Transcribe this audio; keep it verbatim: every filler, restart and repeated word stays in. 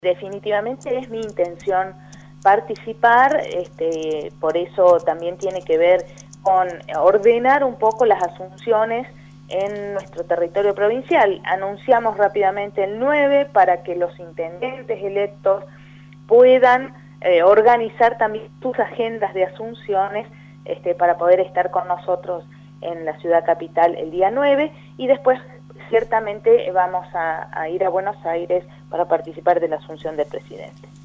Definitivamente es mi intención participar, este, por eso también tiene que ver con ordenar un poco las asunciones en nuestro territorio provincial. Anunciamos rápidamente el nueve para que los intendentes electos puedan eh, organizar también sus agendas de asunciones este, para poder estar con nosotros en la ciudad capital el día nueve, y después ciertamente vamos a, a ir a Buenos Aires para participar de la asunción del presidente.